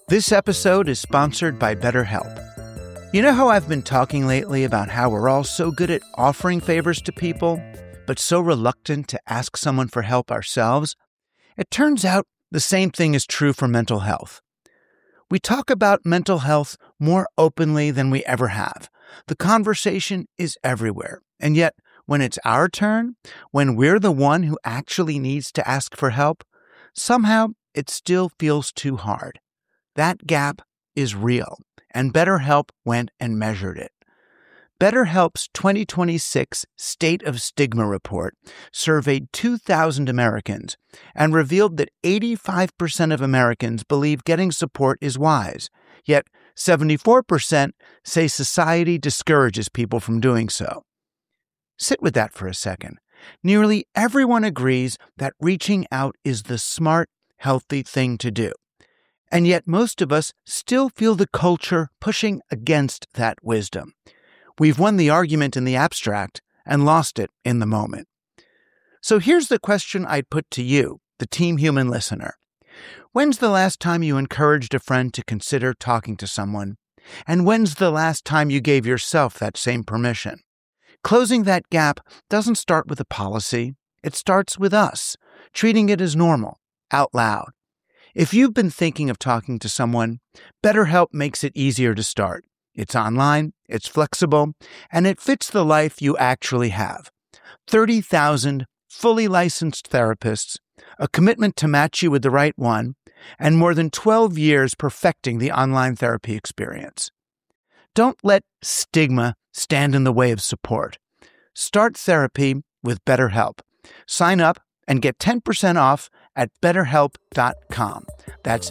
This episode is sponsored by BetterHelp. You know how I've been talking lately about how we're all so good at offering favors to people, but so reluctant to ask someone for help ourselves? It turns out the same thing is true for mental health. We talk about mental health more openly than we ever have. The conversation is everywhere. And yet, when it's our turn, when we're the one who actually needs to ask for help, somehow it still feels too hard. That gap is real, and BetterHelp went and measured it. BetterHelp's 2026 State of Stigma report surveyed 2,000 Americans and revealed that 85% of Americans believe getting support is wise, yet 74% say society discourages people from doing so. Sit with that for a second. Nearly everyone agrees that reaching out is the smart, healthy thing to do. And yet most of us still feel the culture pushing against that wisdom. We've won the argument in the abstract and lost it in the moment. So here's the question I'd put to you, the Team Human listener. When's the last time you encouraged a friend to consider talking to someone? And when's the last time you gave yourself that same permission? Closing that gap doesn't start with a policy. It starts with us, treating it as normal, out loud. If you've been thinking of talking to someone, BetterHelp makes it easier to start. It's online, it's flexible, and it fits the life you actually have. 30,000 fully licensed therapists, a commitment to match you with the right one, and more than 12 years perfecting the online therapy experience. Don't let stigma stand in the way of support. Start therapy with BetterHelp. Sign up and get 10% off at BetterHelp.com. That's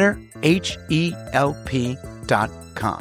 BetterHelp.com.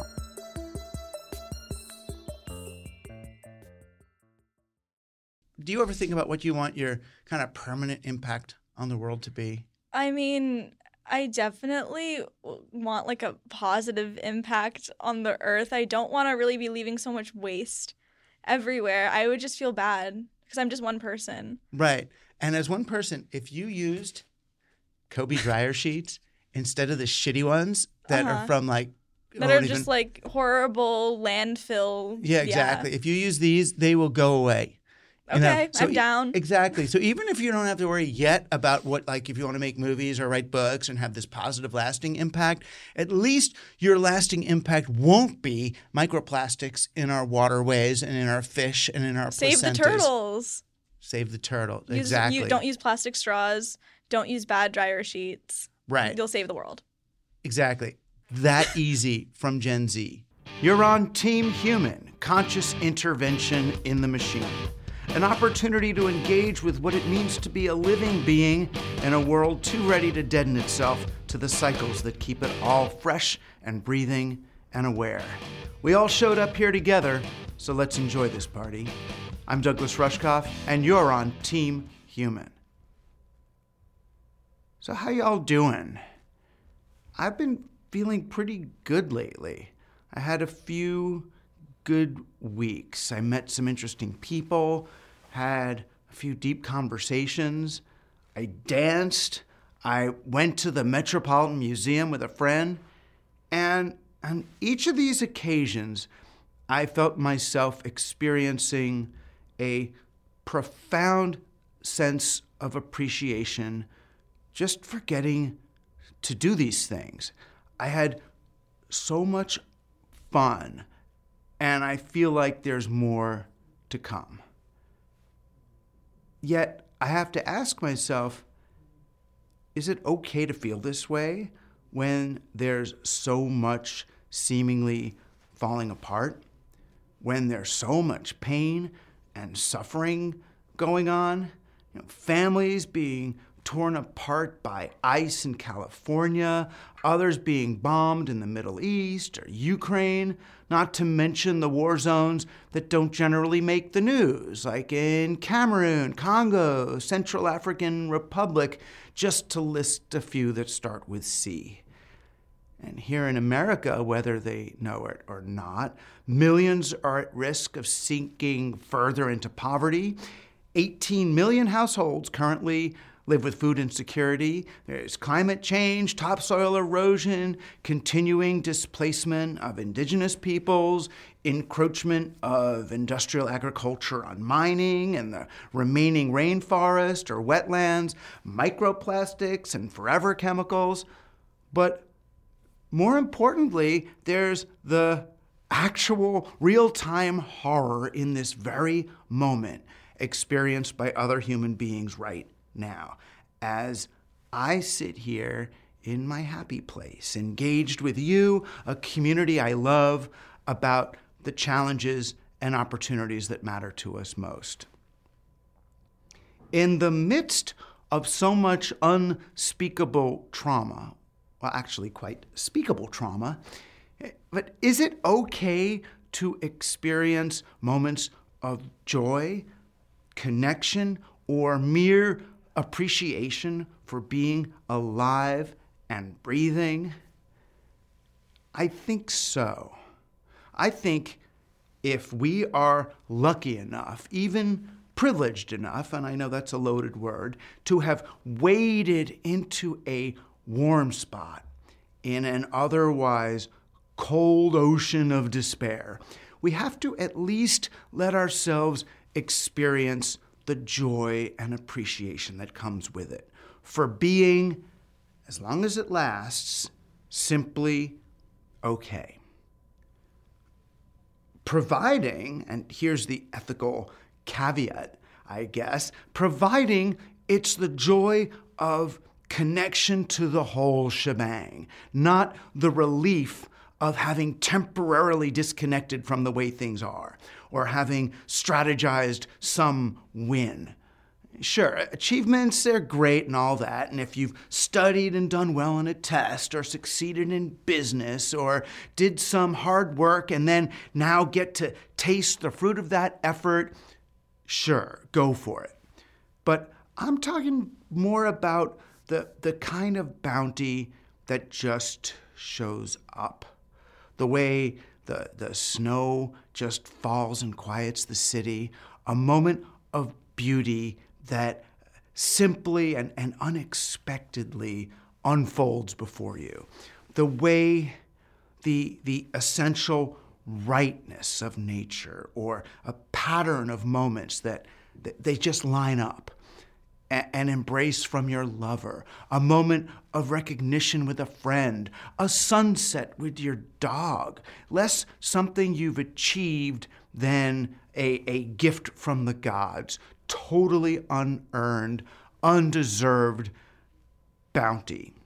Do you ever think about what you want your kind of permanent impact on the world to be? I mean, I definitely want like a positive impact on the earth. I don't want to really be leaving so much waste everywhere. I would just feel bad because I'm just one person. Right. And as one person, if you used Kobe dryer sheets instead of the shitty ones that are from like... That are just like horrible landfill. Yeah, exactly. If you use these, they will go away. Okay, so I'm down. Exactly. So even if you don't have to worry yet about what, like if you want to make movies or write books and have this positive lasting impact, at least your lasting impact won't be microplastics in our waterways and in our fish and in our Save placentas. the turtles. Save the turtle. Exactly. Don't use plastic straws. Don't use bad dryer sheets. Right. You'll save the world. Exactly. That easy from Gen Z. You're on Team Human, conscious intervention in the machine. An opportunity to engage with what it means to be a living being in a world too ready to deaden itself to the cycles that keep it all fresh and breathing and aware. We all showed up here together, so let's enjoy this party. I'm Douglas Rushkoff, and you're on Team Human. So how y'all doing? I've been feeling pretty good lately. I had a few good weeks. I met some interesting people, had a few deep conversations. I danced. I went to the Metropolitan Museum with a friend. And on each of these occasions, I felt myself experiencing a profound sense of appreciation just for getting to do these things. I had so much fun, and I feel like there's more to come. Yet, I have to ask myself, is it okay to feel this way when there's so much seemingly falling apart? When there's so much pain and suffering going on? Families being torn apart by ice in California, others being bombed in the Middle East or Ukraine, not to mention the war zones that don't generally make the news, like in Cameroon, Congo, Central African Republic, just to list a few that start with C. And here in America, whether they know it or not, millions are at risk of sinking further into poverty. 18 million households currently live with food insecurity. There's climate change, topsoil erosion, continuing displacement of indigenous peoples, encroachment of industrial agriculture on mining and the remaining rainforest or wetlands, microplastics and forever chemicals. But more importantly, there's the actual real-time horror in this very moment experienced by other human beings right now. As I sit here in my happy place, engaged with you, a community I love, about the challenges and opportunities that matter to us most. In the midst of so much unspeakable trauma, well, actually quite speakable trauma, but is it okay to experience moments of joy, connection, or mere appreciation for being alive and breathing? I think so. I think if we are lucky enough, even privileged enough, and I know that's a loaded word, to have waded into a warm spot in an otherwise cold ocean of despair, we have to at least let ourselves experience the joy and appreciation that comes with it for being, as long as it lasts, simply okay. Providing, and here's the ethical caveat, I guess, providing it's the joy of connection to the whole shebang, not the relief of having temporarily disconnected from the way things are, or having strategized some win. Sure, achievements, they're great and all that, and if you've studied and done well in a test, or succeeded in business, or did some hard work and then now get to taste the fruit of that effort, sure, go for it. But I'm talking more about the kind of bounty that just shows up. The way the snow just falls and quiets the city, a moment of beauty that simply and unexpectedly unfolds before you. The way the essential rightness of nature, or a pattern of moments that they just line up. An embrace from your lover, a moment of recognition with a friend, a sunset with your dog, less something you've achieved than a gift from the gods, totally unearned, undeserved bounty.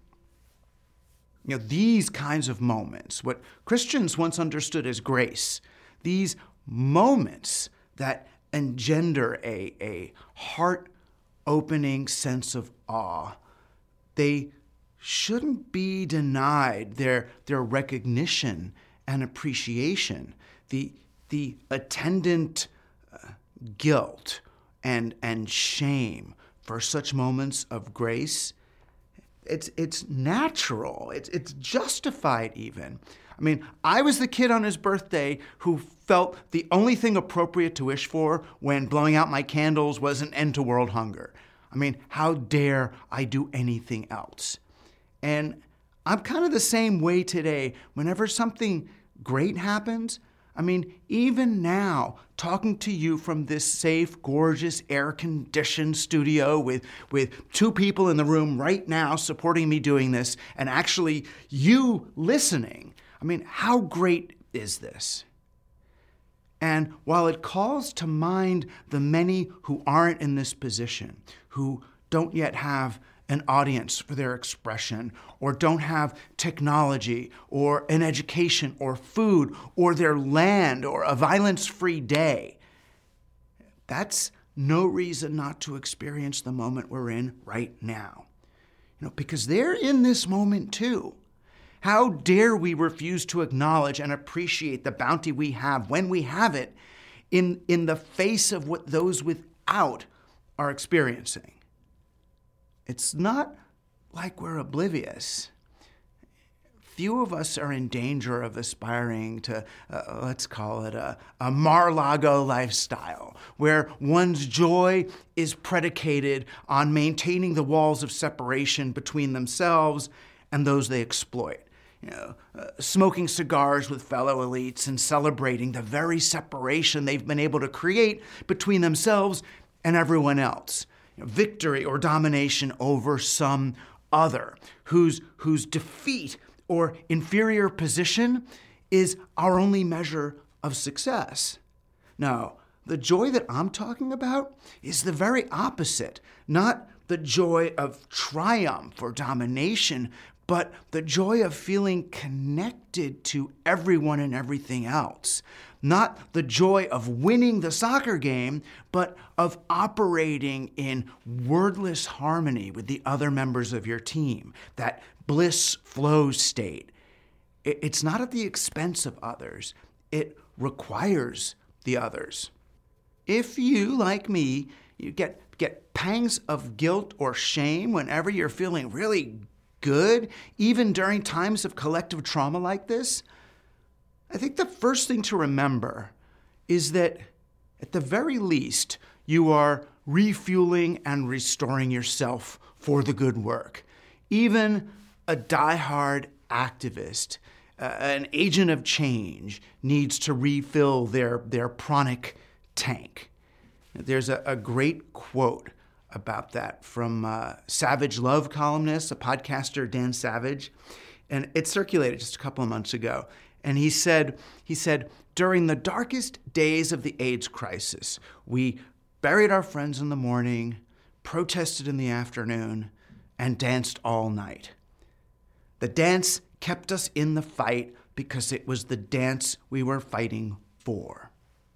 You know, these kinds of moments, what Christians once understood as grace, these moments that engender a heart-opening sense of awe, they shouldn't be denied their recognition and appreciation. The attendant guilt and shame for such moments of grace, it's natural. It's justified even. I mean, I was the kid on his birthday who felt the only thing appropriate to wish for when blowing out my candles was an end to world hunger. I mean, how dare I do anything else? And I'm kind of the same way today. Whenever something great happens, I mean, even now, talking to you from this safe, gorgeous, air-conditioned studio with two people in the room right now supporting me doing this, and actually you listening, I mean, how great is this? And while it calls to mind the many who aren't in this position, who don't yet have an audience for their expression, or don't have technology, or an education, or food, or their land, or a violence-free day, that's no reason not to experience the moment we're in right now. You know, because they're in this moment too. How dare we refuse to acknowledge and appreciate the bounty we have when we have it in the face of what those without are experiencing? It's not like we're oblivious. few of us are in danger of aspiring to, let's call it a Mar-a-Lago lifestyle, where one's joy is predicated on maintaining the walls of separation between themselves and those they exploit. Smoking cigars with fellow elites and celebrating the very separation they've been able to create between themselves and everyone else. Victory or domination over some other whose defeat or inferior position is our only measure of success. No, the joy that I'm talking about is the very opposite, not the joy of triumph or domination, but the joy of feeling connected to everyone and everything else. Not the joy of winning the soccer game, but of operating in wordless harmony with the other members of your team, that bliss flow state. It's not at the expense of others. It requires the others. If you, like me, you get pangs of guilt or shame whenever you're feeling really good, even during times of collective trauma like this, I think the first thing to remember is that, at the very least, you are refueling and restoring yourself for the good work. Even a diehard activist, an agent of change, needs to refill their pranic tank. There's a great quote about that from Savage Love columnist, a podcaster, Dan Savage, and it circulated just a couple of months ago. And he said, during the darkest days of the AIDS crisis, we buried our friends in the morning, protested in the afternoon, and danced all night. The dance kept us in the fight because it was the dance we were fighting for.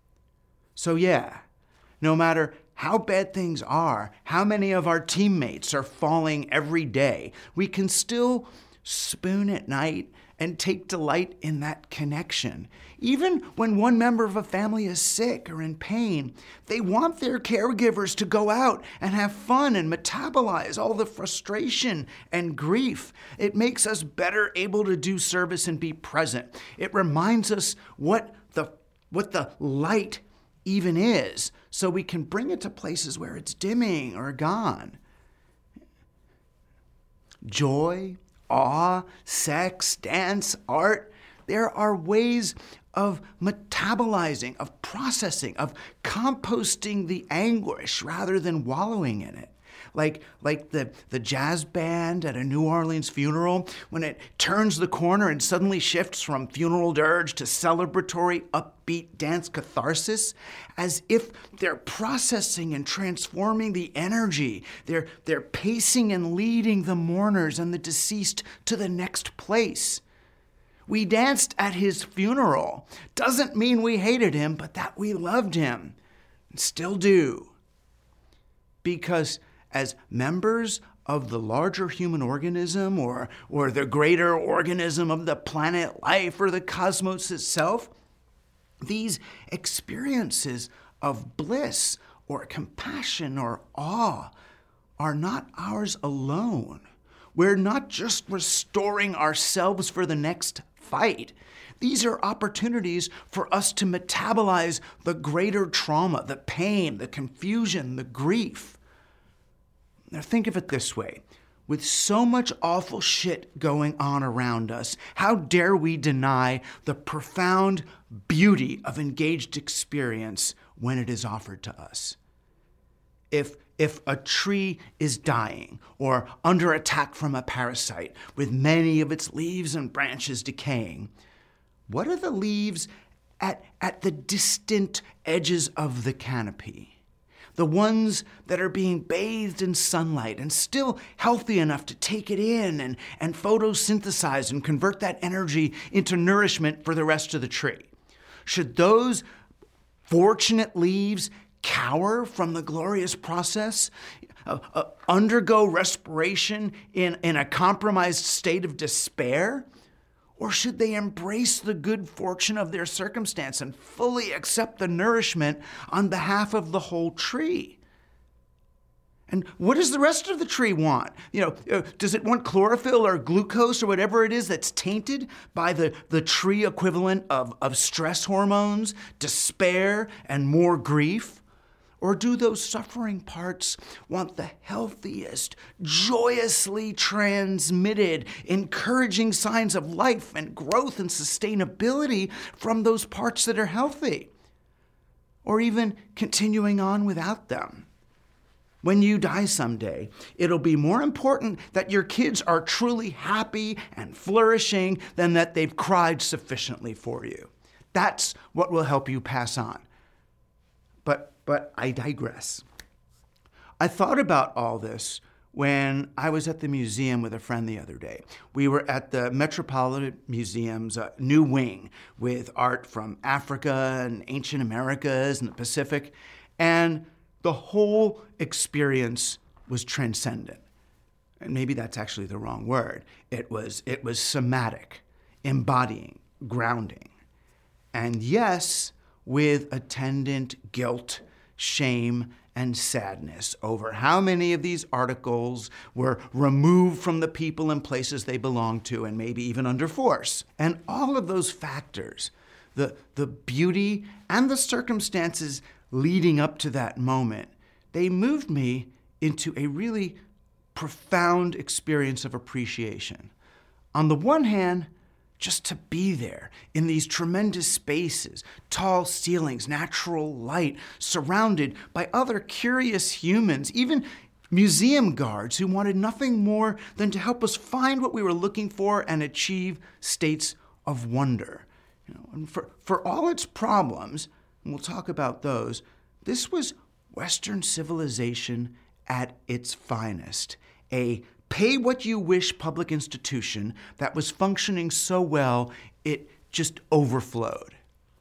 So yeah, no matter how bad things are, how many of our teammates are falling every day, we can still spoon at night and take delight in that connection. Even when one member of a family is sick or in pain, they want their caregivers to go out and have fun and metabolize all the frustration and grief. It makes us better able to do service and be present. It reminds us what the light even is, so we can bring it to places where it's dimming or gone. Joy, awe, sex, dance, art, there are ways of metabolizing, of processing, of composting the anguish rather than wallowing in it. Like the jazz band at a New Orleans funeral, when it turns the corner and suddenly shifts from funeral dirge to celebratory, upbeat dance catharsis, as if they're processing and transforming the energy. They're pacing and leading the mourners and the deceased to the next place. We danced at his funeral. Doesn't mean we hated him, but that we loved him, and still do. Because as members of the larger human organism or the greater organism of the planet life or the cosmos itself, these experiences of bliss or compassion or awe are not ours alone. We're not just restoring ourselves for the next fight. These are opportunities for us to metabolize the greater trauma, the pain, the confusion, the grief. Now think of it this way. With so much awful shit going on around us, how dare we deny the profound beauty of engaged experience when it is offered to us? If a tree is dying or under attack from a parasite, with many of its leaves and branches decaying, what are the leaves at the distant edges of the canopy? The ones that are being bathed in sunlight and still healthy enough to take it in and photosynthesize and convert that energy into nourishment for the rest of the tree. Should those fortunate leaves cower from the glorious process, undergo respiration in a compromised state of despair? Or should they embrace the good fortune of their circumstance and fully accept the nourishment on behalf of the whole tree? And what does the rest of the tree want? Does it want chlorophyll or glucose or whatever it is that's tainted by the tree equivalent of stress hormones, despair, and more grief? Or do those suffering parts want the healthiest, joyously transmitted, encouraging signs of life and growth and sustainability from those parts that are healthy? Or even continuing on without them? When you die someday, it'll be more important that your kids are truly happy and flourishing than that they've cried sufficiently for you. That's what will help you pass on. But I digress. I thought about all this when I was at the museum with a friend the other day. We were at the Metropolitan Museum's new wing with art from Africa and ancient Americas and the Pacific, and the whole experience was transcendent. And maybe that's actually the wrong word. It was somatic, embodying, grounding. And yes, with attendant guilt, shame, and sadness over how many of these articles were removed from the people and places they belonged to, and maybe even under force. And all of those factors, the beauty and the circumstances leading up to that moment, they moved me into a really profound experience of appreciation. On the one hand, just to be there in these tremendous spaces, tall ceilings, natural light, surrounded by other curious humans, even museum guards who wanted nothing more than to help us find what we were looking for and achieve states of wonder. And for all its problems, and we'll talk about those, this was Western civilization at its finest, a pay-what-you-wish public institution that was functioning so well it just overflowed.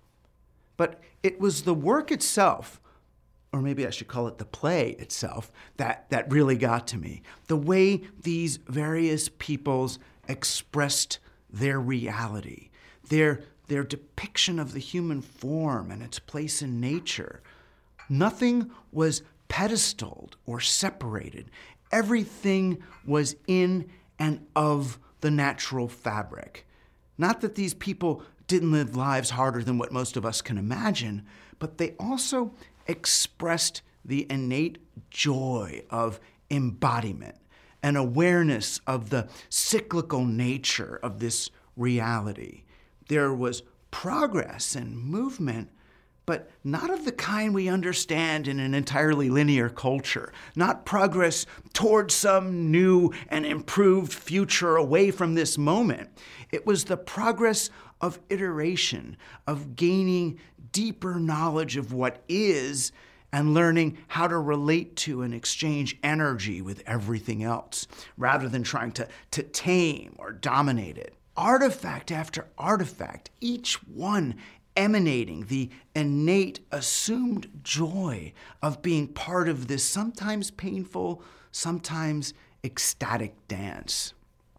But it was the work itself, or maybe I should call it the play itself, that really got to me. The way these various peoples expressed their reality, their depiction of the human form and its place in nature. Nothing was pedestaled or separated. Everything was in and of the natural fabric. Not that these people didn't live lives harder than what most of us can imagine, but they also expressed the innate joy of embodiment, an awareness of the cyclical nature of this reality. There was progress and movement, but not of the kind we understand in an entirely linear culture, not progress towards some new and improved future away from this moment. It was the progress of iteration, of gaining deeper knowledge of what is and learning how to relate to and exchange energy with everything else, rather than trying to tame or dominate it. Artifact after artifact, each one emanating the innate, assumed joy of being part of this sometimes painful, sometimes ecstatic dance.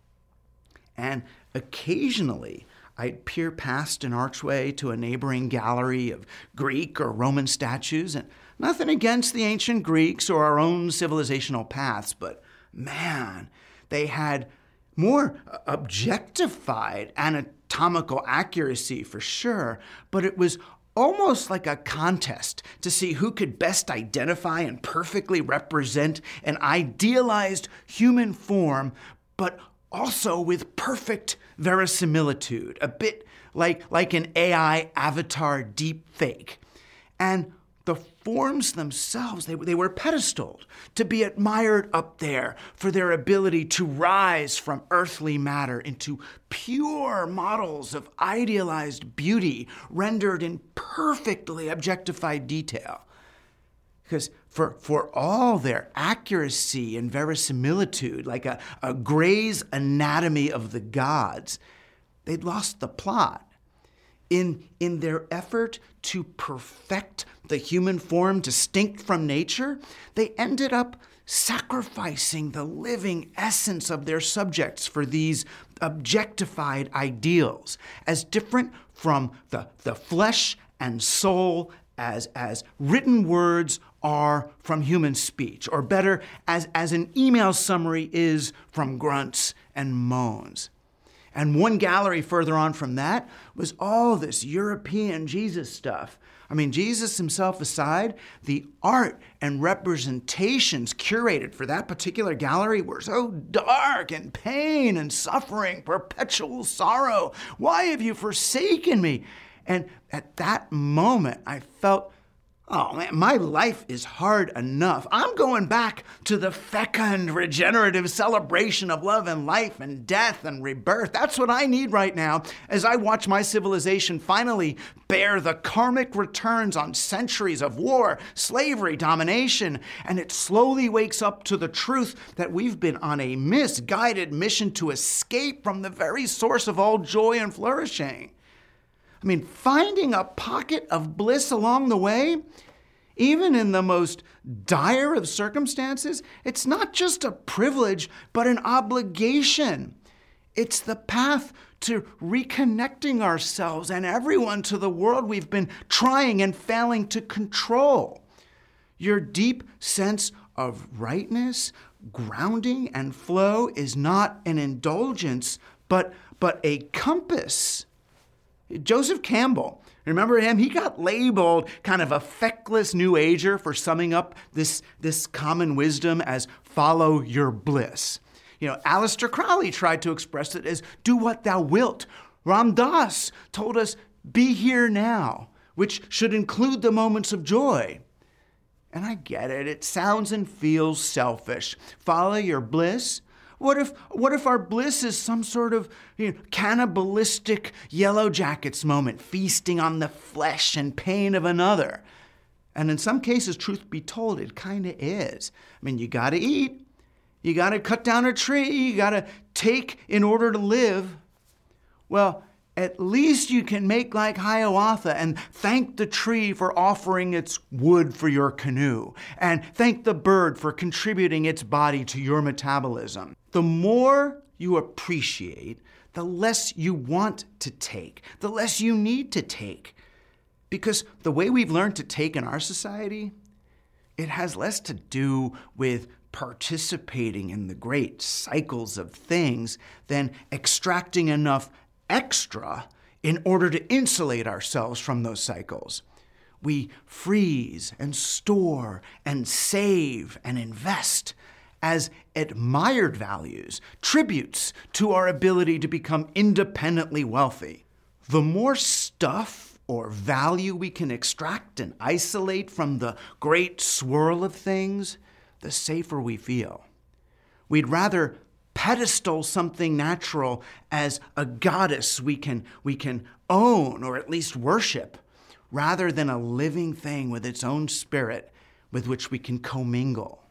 And occasionally, I'd peer past an archway to a neighboring gallery of Greek or Roman statues, and nothing against the ancient Greeks or our own civilizational paths, but man, they had more objectified anatomical accuracy for sure, but it was almost like a contest to see who could best identify and perfectly represent an idealized human form, but also with perfect verisimilitude, a bit like an AI avatar deep fake. And the forms themselves, they were pedestaled to be admired up there for their ability to rise from earthly matter into pure models of idealized beauty rendered in perfectly objectified detail. Because for all their accuracy and verisimilitude, like a Gray's Anatomy of the Gods, they'd lost the plot. In their effort to perfect the human form distinct from nature, they ended up sacrificing the living essence of their subjects for these objectified ideals, as different from the flesh and soul as written words are from human speech, or better, as an email summary is from grunts and moans. And one gallery further on from that was all this European Jesus stuff. I mean, Jesus himself aside, the art and representations curated for that particular gallery were so dark and pain and suffering, perpetual sorrow. Why have you forsaken me? And at that moment, I felt, oh man, my life is hard enough. I'm going back to the fecund, regenerative celebration of love and life and death and rebirth. That's what I need right now as I watch my civilization finally bear the karmic returns on centuries of war, slavery, domination, and it slowly wakes up to the truth that we've been on a misguided mission to escape from the very source of all joy and flourishing. I mean, finding a pocket of bliss along the way, even in the most dire of circumstances, it's not just a privilege, but an obligation. It's the path to reconnecting ourselves and everyone to the world we've been trying and failing to control. Your deep sense of rightness, grounding, and flow is not an indulgence, but a compass. Joseph Campbell, remember him? He got labeled kind of a feckless New Ager for summing up this common wisdom as follow your bliss. You know, Aleister Crowley tried to express it as do what thou wilt. Ram Dass told us be here now, which should include the moments of joy. And I get it. It sounds and feels selfish. Follow your bliss. What if our bliss is some sort of cannibalistic Yellow Jackets moment, feasting on the flesh and pain of another? And in some cases, truth be told, it kind of is. I mean, you got to eat. You got to cut down a tree. You got to take in order to live. Well, at least you can make like Hiawatha and thank the tree for offering its wood for your canoe, and thank the bird for contributing its body to your metabolism. The more you appreciate, the less you want to take, the less you need to take. Because the way we've learned to take in our society, it has less to do with participating in the great cycles of things than extracting enough extra in order to insulate ourselves from those cycles. We freeze and store and save and invest as admired values, tributes to our ability to become independently wealthy. The more stuff or value we can extract and isolate from the great swirl of things, the safer we feel. We'd rather pedestal something natural as a goddess we can own or at least worship, rather than a living thing with its own spirit with which we can commingle.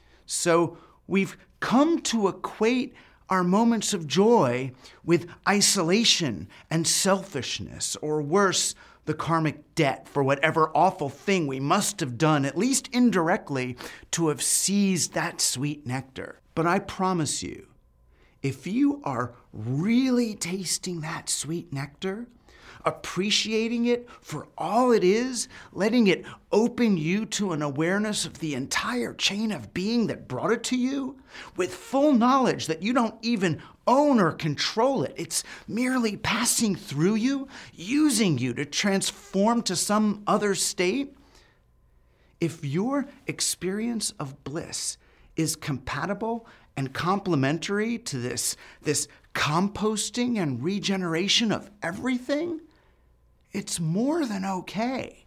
So we've come to equate our moments of joy with isolation and selfishness, or worse, the karmic debt for whatever awful thing we must have done, at least indirectly, to have seized that sweet nectar. But I promise you, if you are really tasting that sweet nectar, appreciating it for all it is, letting it open you to an awareness of the entire chain of being that brought it to you, with full knowledge that you don't even own or control it. It's merely passing through you, using you to transform to some other state. If your experience of bliss is compatible and complementary to this composting and regeneration of everything, it's more than okay.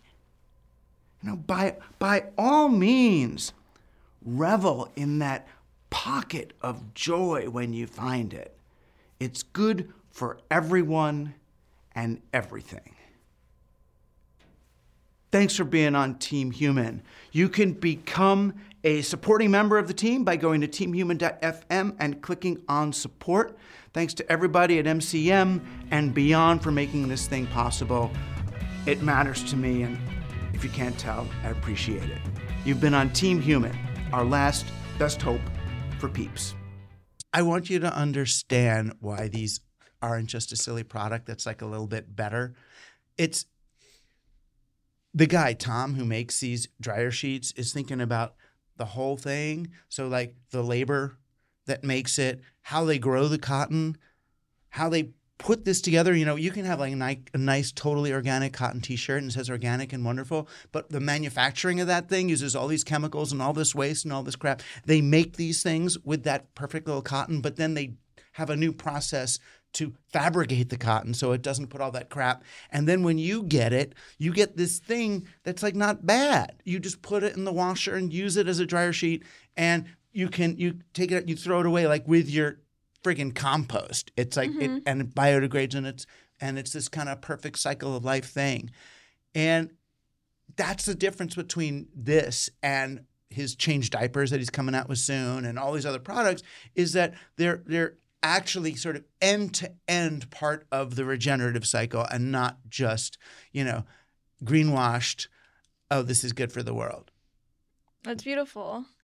By all means, revel in that pocket of joy when you find it. It's good for everyone and everything. Thanks for being on Team Human. You can become a supporting member of the team by going to teamhuman.fm and clicking on support. Thanks to everybody at MCM and beyond for making this thing possible. It matters to me, and if you can't tell, I appreciate it. You've been on Team Human, our last best hope for peeps. I want you to understand why these aren't just a silly product that's like a little bit better. the guy, Tom, who makes these dryer sheets is thinking about the whole thing. So like the labor that makes it, how they grow the cotton, how they put this together. You know, you can have like a nice, totally organic cotton t-shirt and it says organic and wonderful, but the manufacturing of that thing uses all these chemicals and all this waste and all this crap. They make these things with that perfect little cotton, but then they have a new process to fabricate the cotton so it doesn't put all that crap. And then when you get it, you get this thing that's like not bad. You just put it in the washer and use it as a dryer sheet, and you take it, you throw it away like with your friggin' compost. It's like and it biodegrades, and it's this kind of perfect cycle of life thing. And that's the difference between this and his change diapers that he's coming out with soon and all these other products, is that they're actually sort of end-to-end part of the regenerative cycle and not just, greenwashed, oh, this is good for the world. That's beautiful.